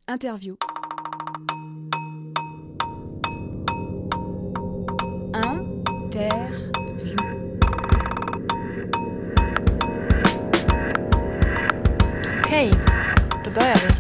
Interview. Okej, då börjar vi.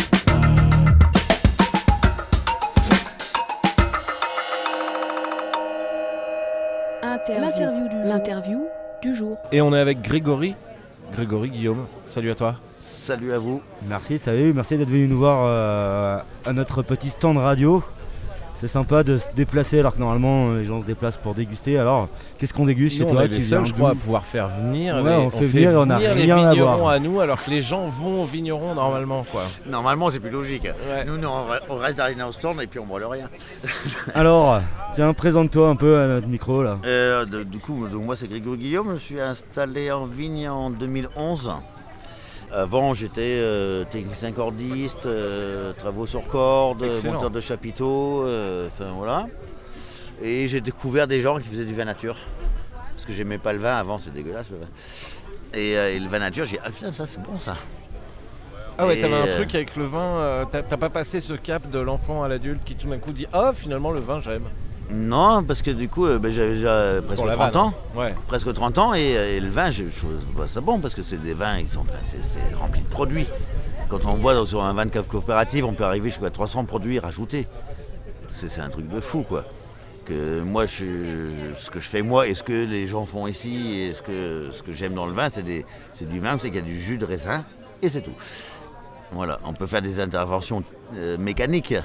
L'interview du jour. Et on est avec Grégory Guillaume. Salut à toi. Salut à vous. Merci d'être venu nous voir à notre petit stand radio. C'est sympa de se déplacer alors que normalement les gens se déplacent pour déguster. Alors qu'est-ce qu'on déguste chez Nous, toi? on est les seuls, je crois, à pouvoir faire venir. Ouais, on fait venir, on n'a les rien à vignerons voir. à nous, alors que les gens vont aux vignerons normalement, quoi. Normalement, c'est plus logique. Ouais. Nous, on reste derrière au stand et puis on brûle rien. Alors, tiens, présente-toi un peu à notre micro là. Du coup, moi, c'est Grégory Guillaume. Je suis installé en vigne en 2011. Avant, j'étais technicien cordiste, travaux sur corde, Excellent. monteur de chapiteaux, voilà. Et j'ai découvert des gens qui faisaient du vin nature. Parce que j'aimais pas le vin avant, c'est dégueulasse le vin. Et le vin nature, j'ai dit, ah putain, ça c'est bon ça. Ah ouais, Et, t'avais un truc avec le vin, t'as pas passé ce cap de l'enfant à l'adulte qui tout d'un coup dit « Ah, finalement le vin j'aime ». Non, parce que du coup, j'avais déjà presque Pour la 30 vanne. ans. Ouais. Presque 30 ans et le vin, je trouve ça bon parce que c'est des vins, c'est rempli de produits. Quand on voit sur un vin de cave coopérative, on peut arriver jusqu'à 300 produits rajoutés. C'est un truc de fou quoi. Que moi, ce que je fais moi et ce que les gens font ici et ce que j'aime dans le vin, c'est du vin, c'est qu'il y a du jus de raisin et c'est tout. Voilà, on peut faire des interventions mécaniques.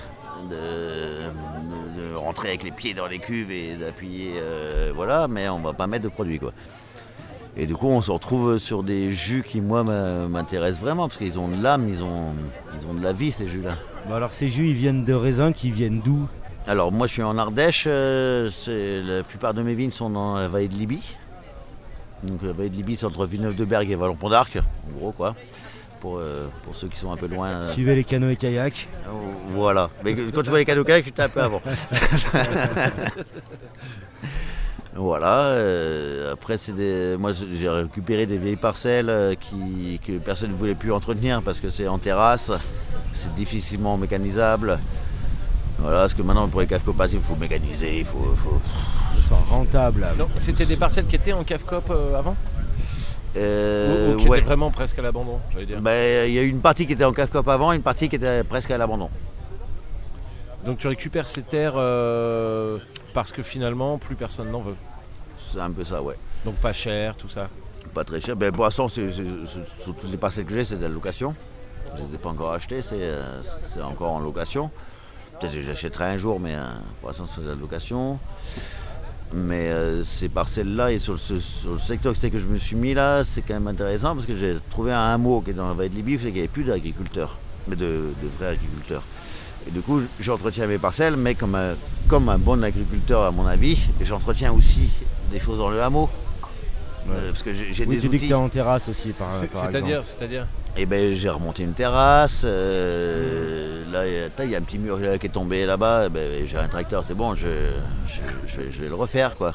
De rentrer avec les pieds dans les cuves et d'appuyer, voilà, mais on va pas mettre de produits quoi. Et du coup on se retrouve sur des jus qui moi m'intéressent vraiment parce qu'ils ont de l'âme, ils ont de la vie ces jus là. Bon, alors ces jus ils viennent de raisins qui viennent d'où? Alors moi je suis en Ardèche, la plupart de mes vignes sont dans la vallée de Libye. Donc la vallée de Libye c'est entre Villeneuve-de-Berg et Vallon-Pont d'Arc, en gros quoi. Pour ceux qui sont un peu loin. Suivez les canoës et kayaks. Voilà. Mais quand tu vois les canoës et kayaks, tu t'es un peu avant. Voilà. Après, moi, j'ai récupéré des vieilles parcelles que personne ne voulait plus entretenir parce que c'est en terrasse, c'est difficilement mécanisable. Voilà, parce que maintenant, pour les caves coopératives, il faut mécaniser, il faut... Ça soit rentable. Non, c'était des parcelles qui étaient en cave coop avant ou qui ouais. étaient vraiment presque à l'abandon, j'allais dire. Il y a eu une partie qui était en cave coop avant, une partie qui était presque à l'abandon. Donc tu récupères ces terres parce que finalement plus personne n'en veut. C'est un peu ça, ouais. Donc pas cher, tout ça. Pas très cher. Pour l'instant, sur toutes les parcelles que j'ai, c'est de la location. Je ne les ai pas encore achetées, c'est encore en location. Peut-être que j'achèterai un jour, mais pour l'instant, c'est de la location. Mais ces parcelles-là, et sur le secteur que je me suis mis là, c'est quand même intéressant parce que j'ai trouvé un hameau qui est dans la vallée de Libye, c'est qu'il n'y avait plus d'agriculteurs, mais de vrais agriculteurs. Et du coup, j'entretiens mes parcelles, mais comme un bon agriculteur à mon avis, j'entretiens aussi des choses dans le hameau. Parce que j'ai Oui, des tu outils. dis que tu es en terrasse aussi par C'est-à-dire Et j'ai remonté une terrasse. Là, il y a un petit mur là, qui est tombé là-bas. J'ai un tracteur, c'est bon, je vais le refaire quoi.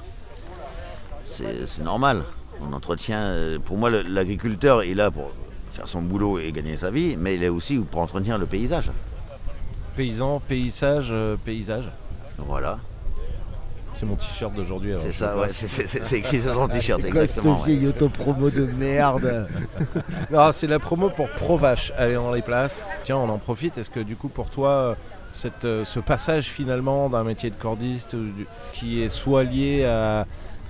C'est normal. On entretient. Pour moi, l'agriculteur est là pour faire son boulot et gagner sa vie, mais il est aussi pour entretenir le paysage. Paysan, paysage. Voilà. C'est mon t-shirt d'aujourd'hui. alors C'est je ça, sais ouais, pas. c'est écrit sur ton t-shirt, C'est quoi exactement. cette vieille autopromo de merde? Non, c'est la promo pour Provache. Allez dans les places. Tiens, on en profite. Est-ce que du coup pour toi, ce passage finalement d'un métier de cordiste qui est soit lié à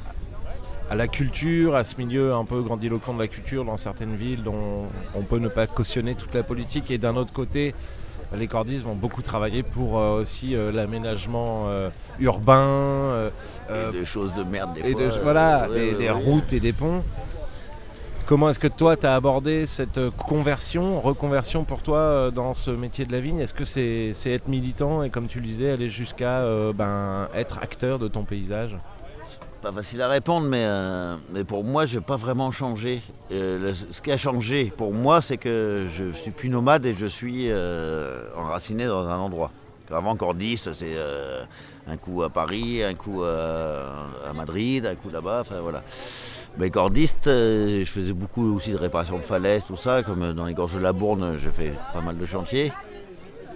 la culture, à ce milieu un peu grandiloquent de la culture dans certaines villes dont on peut ne pas cautionner toute la politique, et d'un autre côté, les cordistes vont beaucoup travailler pour aussi l'aménagement urbain. Et des choses de merde des et fois. des routes et des ponts. Comment est-ce que toi tu as abordé cette reconversion pour toi dans ce métier de la vigne? Est-ce que c'est être militant et comme tu le disais, aller jusqu'à être acteur de ton paysage? Pas facile à répondre, mais pour moi, je n'ai pas vraiment changé. Ce qui a changé pour moi, c'est que je suis plus nomade et je suis enraciné dans un endroit. Avant, cordiste, c'est un coup à Paris, un coup à Madrid, un coup là-bas, enfin voilà. Mais cordiste, je faisais beaucoup aussi de réparation de falaises, tout ça, comme dans les gorges de la Bourne, j'ai fait pas mal de chantiers.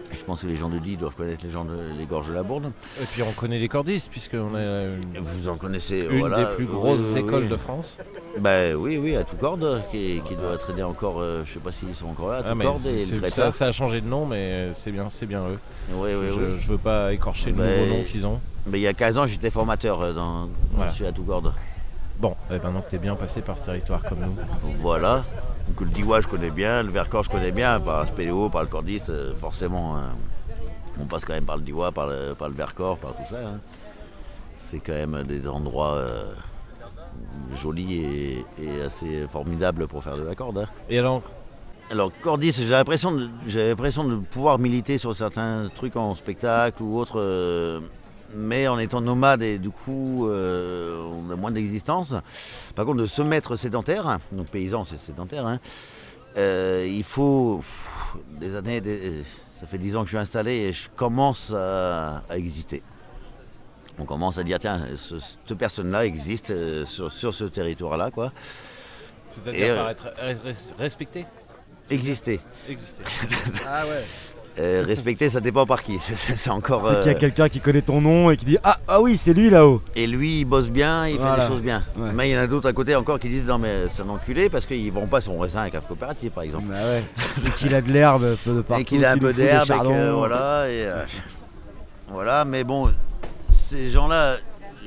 Je pense que les gens de Die doivent connaître les gorges de la Bourne. Et puis on connaît les cordistes, puisqu'on a Vous en connaissez une des plus grosses écoles de France. Oui, à Toucorde, qui doit traîner encore, je ne sais pas s'ils sont encore là, à Toucorde et le Crétat. Ça a changé de nom, mais c'est bien eux. Oui. Je ne veux pas écorcher le nouveau nom qu'ils ont. Mais il y a 15 ans, j'étais formateur à Toucorde. Bon, maintenant que tu es bien passé par ce territoire comme nous. Voilà. Donc le Diois, je connais bien, le Vercors, je connais bien, par le spéléo, par le cordiste, forcément. On passe quand même par le Diois, par le Vercors, par tout ça. Hein. C'est quand même des endroits jolis et assez formidables pour faire de la corde. Hein. Et alors, cordiste, j'avais l'impression de pouvoir militer sur certains trucs en spectacle ou autre. Mais en étant nomade et du coup on a moins d'existence. Par contre, de se mettre sédentaire, donc paysan c'est sédentaire, hein, il faut des années, ça fait 10 ans que je suis installé et je commence à exister. On commence à dire tiens, cette personne-là existe sur ce territoire-là, quoi. C'est-à-dire par être respecté. Exister. Ah ouais. Respecter, ça dépend par qui. C'est encore. C'est qu'il y a quelqu'un qui connaît ton nom et qui dit ah oui, c'est lui là-haut. Et lui, il bosse bien, il fait les choses bien. Ouais. Mais il y en a d'autres à côté encore qui disent non, mais c'est un enculé parce qu'ils ne vendent pas son raisin à Cave Coopérative, par exemple. Bah ouais. Et qu'il a de l'herbe de partout. Et qu'il a un peu d'herbe, voilà. Mais bon, ces gens-là,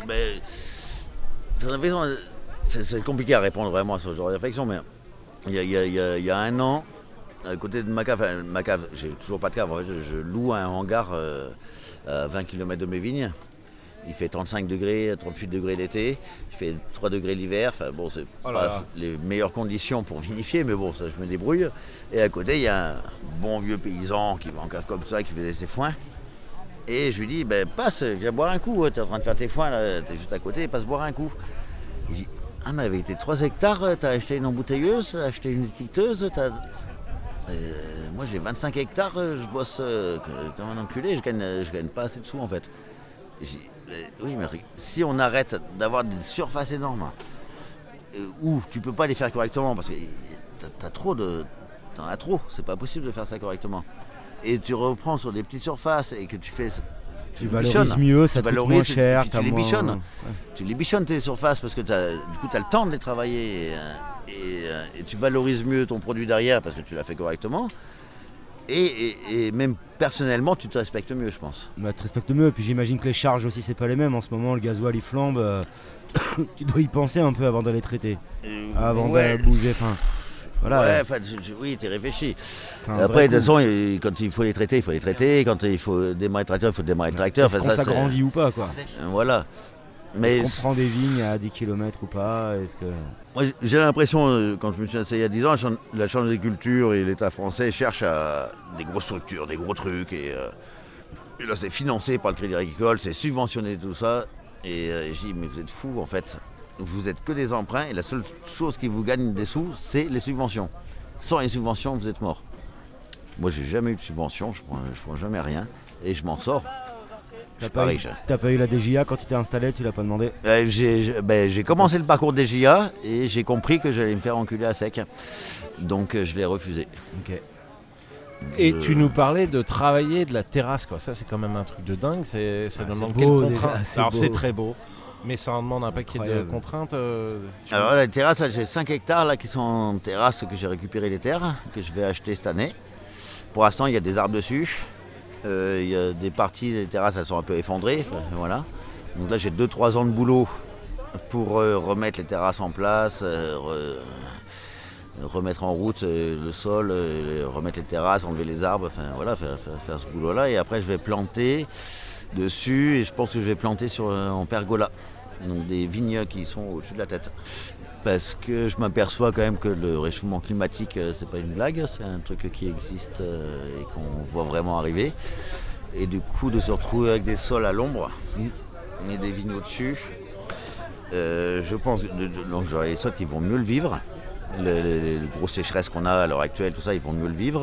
c'est compliqué à répondre vraiment à ce genre de réflexion, mais il y a un an. À côté de ma cave, j'ai toujours pas de cave, je loue un hangar à 20 km de mes vignes. Il fait 35 degrés, 38 degrés l'été, il fait 3 degrés l'hiver. Enfin bon, c'est pas les meilleures conditions pour vinifier, mais bon, ça je me débrouille. Et à côté, il y a un bon vieux paysan qui va en cave comme ça, qui faisait ses foins. Et je lui dis, passe, viens boire un coup, t'es en train de faire tes foins, là, t'es juste à côté, passe boire un coup. Il dit, mais avec tes 3 hectares, t'as acheté une embouteilleuse, t'as acheté une étiqueteuse, moi j'ai 25 hectares, je bosse comme un enculé, je gagne pas assez de sous en fait. Oui, mais si on arrête d'avoir des surfaces énormes où tu peux pas les faire correctement parce que t'en as trop, c'est pas possible de faire ça correctement. Et tu reprends sur des petites surfaces et que tu fais. Tu valorises mieux, ça coûte moins cher. Tu les bichonnes. Tu les bichonnes tes surfaces parce que du coup tu as le temps de les travailler. Et tu valorises mieux ton produit derrière parce que tu l'as fait correctement. Et même personnellement, tu te respectes mieux, je pense. Tu te respectes mieux. Et puis j'imagine que les charges aussi, c'est pas les mêmes. En ce moment, le gasoil, il flambe. Tu dois y penser un peu avant d'aller traiter. Avant de bouger. Voilà. Oui, t'es réfléchi. Après, de toute façon, quand il faut les traiter, il faut les traiter. Quand il faut démarrer le tracteur, il faut démarrer le tracteur. Est-ce qu'on s'agrandit ou pas, quoi. Voilà. Mais est-ce qu'on prend des vignes à 10 km ou pas? Moi, j'ai l'impression, quand je me suis installé il y a 10 ans, la Chambre d'agriculture et l'État français cherchent des grosses structures, des gros trucs. Et là, c'est financé par le Crédit Agricole, c'est subventionné tout ça. Et je dis, mais vous êtes fous en fait. Vous êtes que des emprunts et la seule chose qui vous gagne des sous, c'est les subventions. Sans les subventions, vous êtes mort. Moi, j'ai jamais eu de subvention, je prends jamais rien et je m'en sors. T'as pas eu la DJA quand tu t'es installé, tu l'as pas demandé? J'ai commencé le parcours DJA et j'ai compris que j'allais me faire enculer à sec. Donc je l'ai refusé. Okay. Et tu nous parlais de travailler de la terrasse, quoi. Ça c'est quand même un truc de dingue. Ça demande quelle contrainte? Alors c'est très beau, mais ça en demande un paquet de contraintes. Alors la terrasse, là, j'ai 5 hectares là, qui sont en terrasse, que j'ai récupéré les terres, que je vais acheter cette année. Pour l'instant, il y a des arbres dessus. Il y a des parties des terrasses, elles sont un peu effondrées, voilà. Donc là j'ai 2-3 ans de boulot pour remettre les terrasses en place, remettre en route le sol, remettre les terrasses, enlever les arbres, voilà, faire ce boulot-là. Et après je vais planter dessus et je pense que je vais planter en pergola, donc des vignes qui sont au-dessus de la tête. Parce que je m'aperçois quand même que le réchauffement climatique, c'est pas une blague, c'est un truc qui existe et qu'on voit vraiment arriver. Et du coup, de se retrouver avec des sols à l'ombre et des vignes au-dessus, je pense que les sols qui vont mieux le vivre. Les grosses sécheresses qu'on a à l'heure actuelle, tout ça, ils vont mieux le vivre.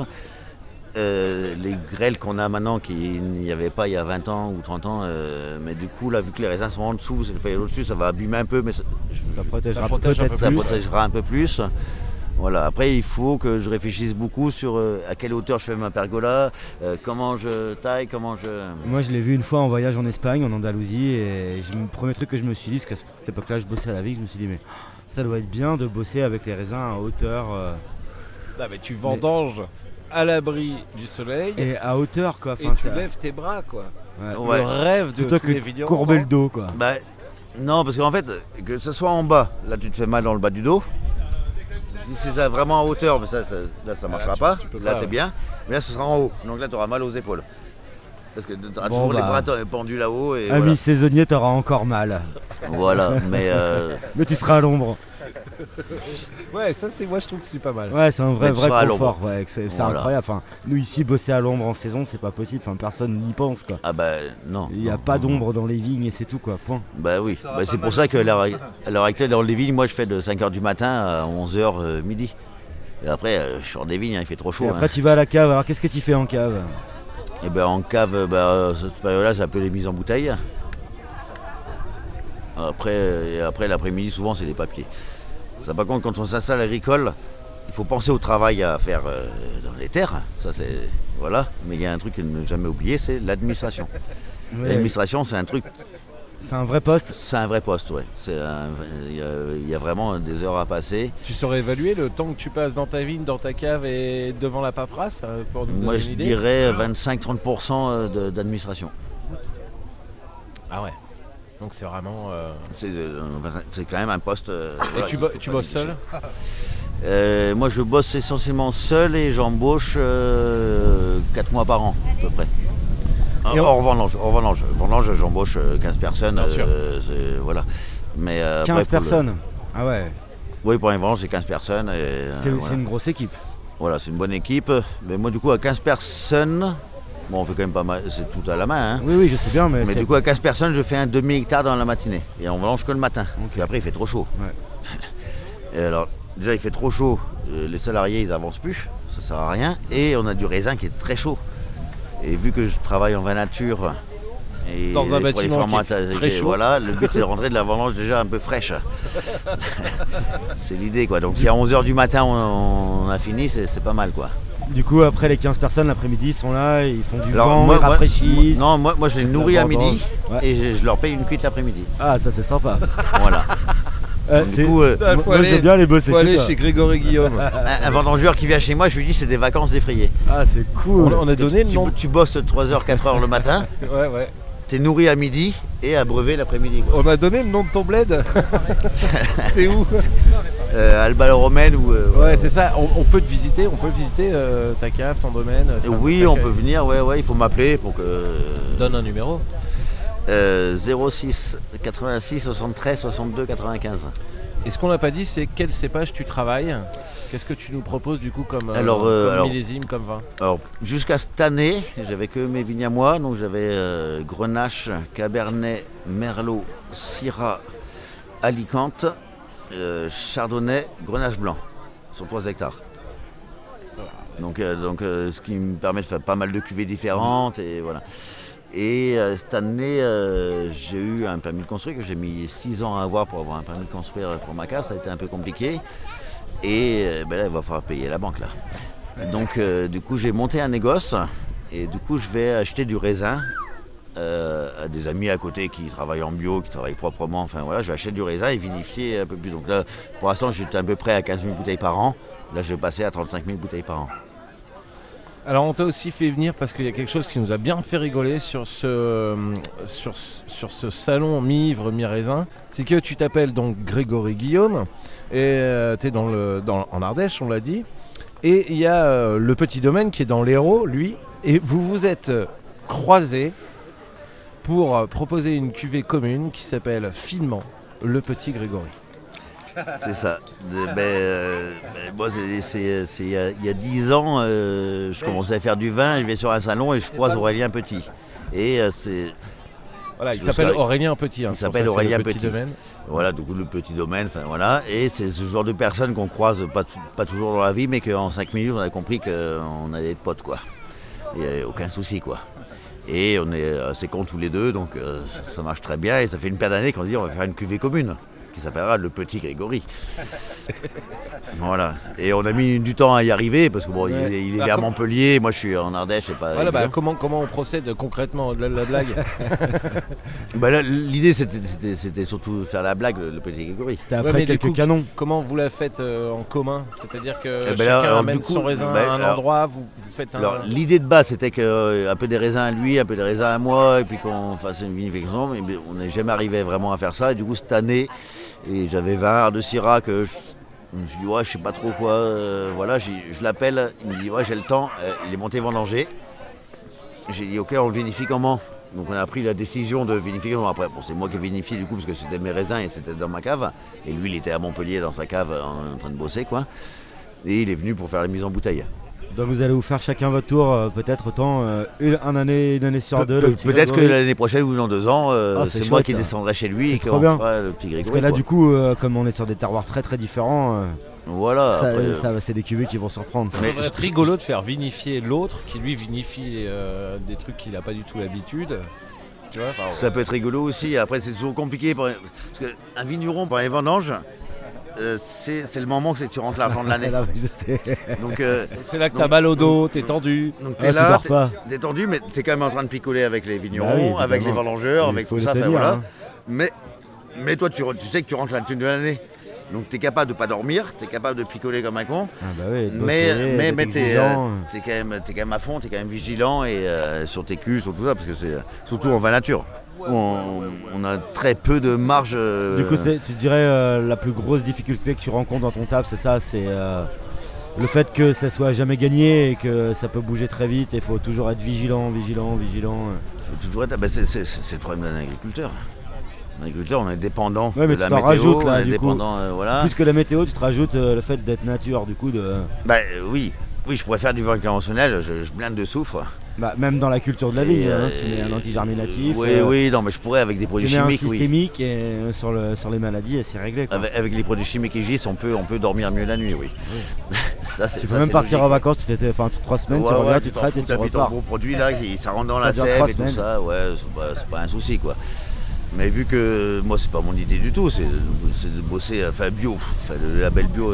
Les grêles qu'on a maintenant, qu'il n'y avait pas il y a 20 ans ou 30 ans, mais du coup, là, vu que les raisins sont en dessous, c'est le feuillage au-dessus, ça va abîmer un peu, mais ça protégera un peu plus. Voilà. Après, il faut que je réfléchisse beaucoup sur à quelle hauteur je fais ma pergola, comment je taille, comment je... Moi, je l'ai vu une fois en voyage en Espagne, en Andalousie, et le premier truc que je me suis dit, parce qu'à cette époque-là, je bossais à la vigne, je me suis dit, mais ça doit être bien de bosser avec les raisins à hauteur. Ah, mais tu vendanges à l'abri du soleil Et à hauteur, quoi. et tu lèves tes bras, quoi. Ouais. Ouais. Le rêve de Plutôt tous les que vignerons. courber le dos, quoi. Bah, non, parce qu'en fait, que ce soit en bas, là tu te fais mal dans le bas du dos. Si c'est ça vraiment en hauteur, mais là ça marchera tu- pas. tu peux Là pas, t'es ouais. bien. Mais là ce sera en haut. Donc là tu auras mal aux épaules. Parce que tu auras Bon, toujours les bah. bras pendus là-haut. Et Ami voilà. saisonnier, t'auras encore mal. Voilà. Mais Mais tu seras à l'ombre. Ouais, ça c'est moi je trouve que c'est pas mal. Ouais, c'est un vrai, Mais tu vrai seras à confort. l'ombre. Ouais, c'est Voilà. incroyable. Enfin, nous ici, bosser à l'ombre en saison, c'est pas possible. Enfin, personne n'y pense, quoi. ah bah non. Il n'y a non, pas non. d'ombre dans les vignes et c'est tout, quoi. Point. Bah oui. Bah, c'est pour ça qu'à l'heure actuelle dans les vignes, moi je fais de 5h du matin à 11h midi. Et après je sors des vignes, hein, il fait trop chaud. Et hein. après, tu vas à la cave. Alors, qu'est-ce que tu fais en cave? Et ben en cave, cette période-là, c'est un peu les mises en bouteille. Après l'après-midi, souvent, c'est les papiers. Ça, par contre, quand on s'installe agricole, il faut penser au travail à faire dans les terres. Ça, c'est voilà. Mais il y a un truc qu'il ne jamais oublier, c'est l'administration. Ouais, L'administration, c'est un truc, c'est un vrai poste. c'est un vrai poste, ouais. Il y a vraiment des heures à passer. Tu saurais évaluer le temps que tu passes dans ta vigne, dans ta cave et devant la paperasse pour nous Moi, donner je une idée. dirais 25-30% d'administration. Ah ouais. Donc c'est vraiment. C'est quand même un poste. Et tu, tu bosses seul? Moi je bosse essentiellement seul et j'embauche 4 mois par an à peu près. Et Hors vendange, vendange j'embauche 15 personnes. Bien sûr. Voilà. Mais, 15 après, personnes. Ah ouais, Oui, pour une vendange c'est 15 personnes. Et, c'est voilà. une grosse équipe. Voilà, c'est une bonne équipe. Mais moi du coup à 15 personnes, bon on fait quand même pas mal, c'est tout à la main. Hein. Oui, oui, je sais bien, mais Mais c'est... du coup à 15 personnes je fais un demi-hectare dans la matinée. Et on vendange que le matin. Ok. Puis après il fait trop chaud. Ouais. Et alors, déjà il fait trop chaud, les salariés ils avancent plus, ça sert à rien. Et on a du raisin qui est très chaud. Et vu que je travaille en vin nature et Dans un pour les bâtiment qui est formats, très chaud. voilà, le but c'est de rentrer de la vendange déjà un peu fraîche. C'est l'idée quoi. Donc si à 11h du matin on a fini, c'est pas mal quoi. Du coup, après les 15 personnes, l'après-midi, ils sont là, ils font du Alors, vent, ils rafraîchissent. non, moi je les nourris à midi Ouais. et je leur paye une cuite l'après-midi. Ah, ça c'est sympa. Voilà. Donc, C'est- du coup, Ah, faut moi aller- j'aime bien les bosser Faut chez aller toi. chez Grégory Guillaume. un vendangeur qui vient chez moi, je lui dis c'est des vacances défrayées. Ah, c'est cool. On a donné le Tu, nom. tu bosses 3h, 4h le matin, Ouais, ouais. t'es nourri à midi et abreuvé l'après-midi. quoi. On a donné le nom de ton bled. C'est où? Alba Romaine ou. Ouais, c'est ça. On peut te visiter. On peut visiter ta cave, ton domaine. Oui, ta on cave. peut venir, ouais, il faut m'appeler pour que. Donne un numéro. 06 86 73 62 95. Et ce qu'on n'a pas dit, c'est quel cépage tu travailles. Qu'est-ce que tu nous proposes du coup comme, Alors, comme alors- millésime, comme vin? Alors, jusqu'à cette année, j'avais que mes vignes à moi, donc j'avais Grenache, Cabernet, Merlot, Syrah, Alicante, Chardonnay, Grenache blanc, sur 3 hectares. Donc, ce qui me permet de faire pas mal de cuvées différentes et voilà. Et cette année, j'ai eu un permis de construire que j'ai mis 6 ans à avoir pour avoir un permis de construire pour ma cave. Ça a été un peu compliqué. Et là, il va falloir payer la banque là. Donc, du coup, j'ai monté un négoce et du coup, je vais acheter du raisin à des amis à côté qui travaillent en bio, qui travaillent proprement. Enfin voilà, je vais acheter du raisin et vinifier un peu plus. Donc là, pour l'instant, j'étais à peu près à 15 000 bouteilles par an. Là, je vais passer à 35 000 bouteilles par an. Alors on t'a aussi fait venir parce qu'il y a quelque chose qui nous a bien fait rigoler sur ce salon mi-ivre, mi-raisin. C'est que tu t'appelles donc Grégory Guillaume et tu es en Ardèche, on l'a dit. Et il y a le petit domaine qui est dans l'Hérault, lui. Et vous vous êtes croisés pour proposer une cuvée commune qui s'appelle finement le petit Grégory. C'est ça. Moi, c'est il y a 10 ans, je commençais à faire du vin, je vais sur un salon et je croise Aurélien Petit. Et c'est Voilà, il Parce s'appelle que- Aurélien Petit. il C'est pour s'appelle ça que c'est Aurélien le petit Petit. domaine. Voilà, du coup, le petit domaine, enfin voilà. Et c'est ce genre de personnes qu'on croise pas toujours dans la vie, mais qu'en 5 minutes, on a compris qu'on allait être potes, quoi. Il n'y a aucun souci, quoi. Et on est assez cons tous les deux, donc ça marche très bien. Et ça fait une paire d'années qu'on dit on va faire une cuvée commune. qui s'appellera le Petit Grégory. Voilà. Et on a mis du temps à y arriver parce que bon, il est vers Montpellier, moi je suis en Ardèche, c'est pas. Voilà, comment on procède concrètement au-delà de la blague? Là, l'idée c'était surtout de faire la blague, le Petit Grégory. C'était après quelques canons. Comment vous la faites en commun? C'est-à-dire que chacun chacun amène son raisin à un endroit, vous faites un... Alors l'idée de base c'était un peu des raisins à lui, un peu des raisins à moi, et puis qu'on fasse une vinification, mais on n'est jamais arrivé vraiment à faire ça. Et du coup cette année, j'avais 20 arts de Syrah que je me suis dit ouais, je sais pas trop quoi, voilà, je l'appelle, il me dit ouais j'ai le temps, il est monté vendanger. J'ai dit ok, on le vinifie comment? Donc on a pris la décision de vinifier. Après bon, c'est moi qui ai vinifié du coup parce que c'était mes raisins et c'était dans ma cave. Et lui il était à Montpellier dans sa cave en train de bosser quoi. Et il est venu pour faire la mise en bouteille. Donc vous allez vous faire chacun votre tour, peut-être autant une année sur deux. Peut-être que l'année prochaine ou dans 2 ans, c'est moi qui descendrai chez lui et qu'on fera le Petit Grégory. Parce que là du coup, comme on est sur des terroirs très très différents, voilà, c'est des cuvées qui vont se reprendre. Ça va être rigolo de faire vinifier l'autre qui lui vinifie des trucs qu'il n'a pas du tout l'habitude. Tu vois, ça peut être rigolo aussi. Après c'est toujours compliqué parce qu'un vigneron pour les vendanges, c'est le moment que tu rentres l'argent de l'année. Donc c'est là que t'as mal au dos, t'es tendu. Donc t'es là, t'es tendu, mais t'es quand même en train de picoler avec les vignerons, avec les vendangeurs, avec tout ça. Voilà. Hein. Mais toi tu sais que tu rentres la thune de l'année. Donc t'es capable de pas dormir, t'es capable de picoler comme un con. Mais t'es quand même à fond, t'es quand même vigilant et sur tes culs, sur tout ça, parce que c'est surtout en vin nature. On a très peu de marge. Du coup, tu dirais la plus grosse difficulté que tu rencontres dans ton taf, c'est ça, c'est le fait que ça soit jamais gagné et que ça peut bouger très vite et il faut toujours être vigilant. Faut toujours être. C'est le problème d'un agriculteur. L'agriculteur, on est dépendant de la météo, rajoutes, là, du coup, voilà. Plus que la météo, tu te rajoutes le fait d'être nature, du coup de. Oui, je pourrais faire du vin conventionnel, je blinde de soufre. Même dans la culture de la vigne, tu mets un anti-germinatif. Oui, non, mais je pourrais avec des produits chimiques. Tu mets un systémique et, sur les maladies et c'est réglé. Quoi. Avec les produits chimiques qui existent, on peut dormir mieux la nuit, oui. Tu peux même partir en vacances, 3 semaines, tu regardes, tu traites et tu repars. Un gros produit là, ça rentre dans la sève et tout ça, c'est pas un souci quoi. Mais vu que moi c'est pas mon idée du tout, c'est de bosser, bio, le label bio,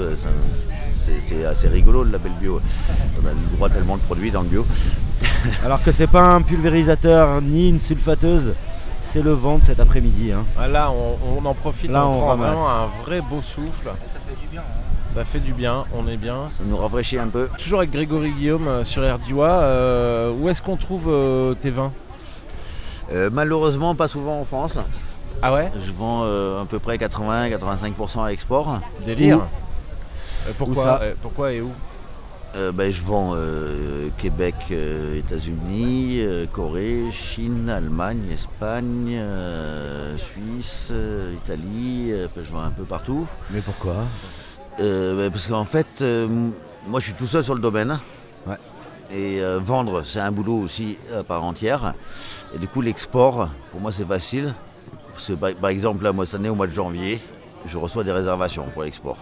c'est assez rigolo le label bio. On a le droit tellement de produits dans le bio. Alors que c'est pas un pulvérisateur ni une sulfateuse, c'est le vent cet après-midi. Hein. Là on en profite, là, on prend vraiment un vrai beau souffle. Ça fait du bien. Ça fait du bien, on est bien. Ça nous rafraîchit un peu. Toujours avec Grégory Guillaume sur RDIWA, où est-ce qu'on trouve tes vins? Malheureusement pas souvent en France. Ah ouais? Je vends à peu près 80-85% à export. Délire. Pourquoi et où? Je vends Québec, États-Unis, Corée, Chine, Allemagne, Espagne, Suisse, Italie, je vends un peu partout. Mais pourquoi? Parce qu'en fait, moi je suis tout seul sur le domaine. Ouais. Et vendre, c'est un boulot aussi à part entière. Et du coup, l'export, pour moi, c'est facile. Parce que, par exemple, là, moi, cette année, au mois de janvier, je reçois des réservations pour l'export.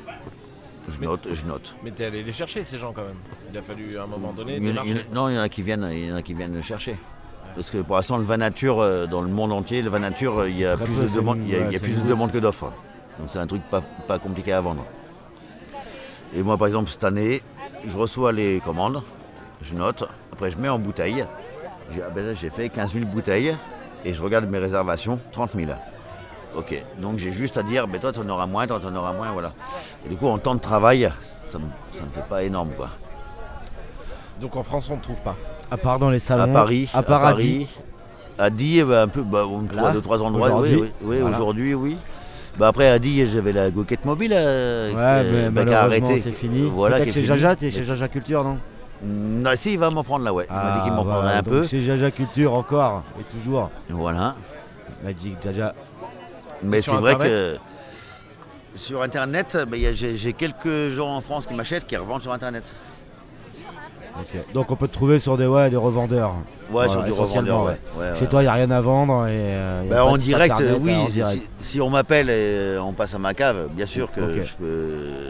Je note. Mais t'es allé les chercher, ces gens, quand même. Il a fallu, à un moment donné, Non, il y en a qui viennent le chercher. Parce que pour l'instant, le vin nature, dans le monde entier, le vin nature, il y a plus de demandes, plus de demandes que d'offres. Donc, c'est un truc pas compliqué à vendre. Et moi, par exemple, cette année, je reçois les commandes, je note, après je mets en bouteille. J'ai fait 15 000 bouteilles et je regarde mes réservations, 30 000. Ok, donc j'ai juste à dire, toi tu en auras moins, voilà. Et du coup, en temps de travail, ça me fait pas énorme quoi. Donc en France, on ne trouve pas? À part dans les salons, à Paris. À Die, un peu, on trouve à 2-3 endroits, oui, aujourd'hui, oui. Après, à Die, j'avais la goquette mobile mais malheureusement, c'est fini. Voilà, peut-être chez Jaja, tu es chez Jaja Culture, non? Non, si, il va m'en prendre là, ouais. Il m'a dit qu'il m'en prendrait un peu. Chez Jaja Culture encore, et toujours. Voilà. Magic Jaja. Mais c'est vrai que sur Internet, j'ai quelques gens en France qui m'achètent, qui revendent sur Internet. Okay. Donc on peut te trouver sur des revendeurs. Ouais, sur des revendeurs, ouais. Chez toi, il n'y a rien à vendre. En direct, oui. Si on m'appelle et on passe à ma cave, bien sûr que je peux.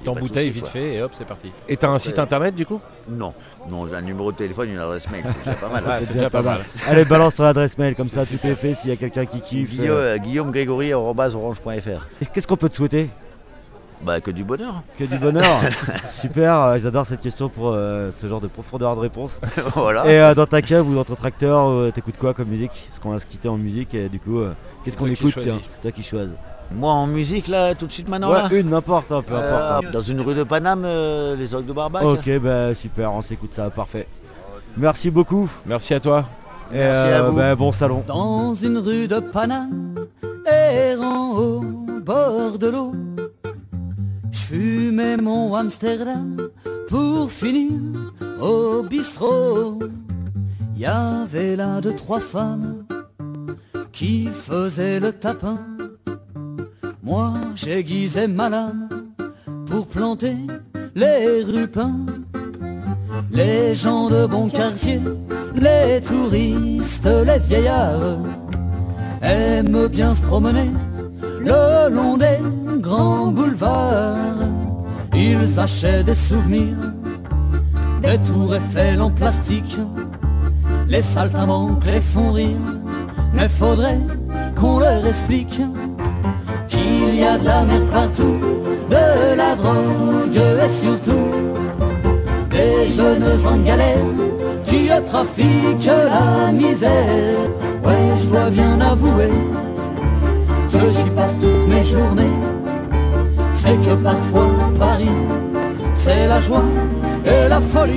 T'embouteilles souci, vite quoi. fait et hop, c'est parti. Et t'as un site internet du coup? Non, j'ai un numéro de téléphone, une adresse mail, c'est déjà pas mal. Ouais, c'est déjà pas mal. Allez, balance ton adresse mail, comme ça tout est fait s'il y a quelqu'un qui kiffe. Guillaume-Grégory@orange.fr. Qu'est-ce qu'on peut te souhaiter? Bah que du bonheur. Que du bonheur. Super, j'adore cette question pour ce genre de profondeur de réponse. Voilà. Et dans ta cave ou dans ton tracteur, t'écoutes quoi comme musique? Parce qu'on va se quitter en musique et du coup, qu'est-ce qu'on toi qui écoute? choisis. Tiens, c'est toi qui choisis. Moi en musique là, tout de suite maintenant là. Ouais, une, n'importe, hein, peu importe. hein. Dans une rue de Paname, les Orgues de Barbac. Ok, bah super, on s'écoute ça, parfait. Merci beaucoup. Merci à toi. Et Merci à vous. bah, bon salon. Dans une rue de Paname, errant au bord de l'eau, je fumais mon Amsterdam pour finir au bistrot. Y avait là 2-3 femmes qui faisaient le tapin. Moi j'aiguisais ma lame pour planter les rupins. Les gens de bon quartier, les touristes, les vieillards aiment bien se promener le long des grands boulevards. Ils achètent des souvenirs, des tours Eiffel en plastique. Les saltimbanques les font rire, mais faudrait qu'on leur explique qu'il y a de la merde partout, de la drogue et surtout des jeunes en galère qui trafiquent la misère. Ouais, je dois bien avouer que j'y passe toutes mes journées. C'est que parfois Paris, c'est la joie et la folie.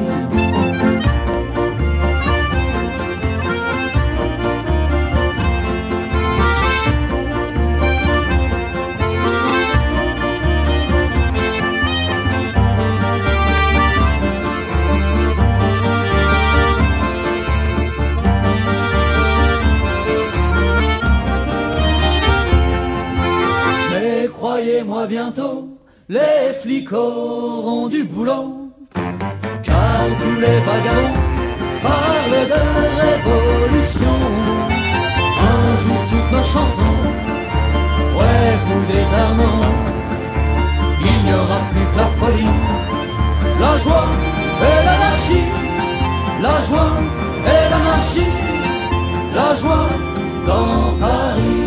Croyez-moi bientôt, les flics auront du boulot, car tous les vagabonds parlent de révolution. Un jour toutes nos chansons, ouais vous désarmant, il n'y aura plus que la folie, la joie et l'anarchie, la joie et l'anarchie, la joie dans Paris.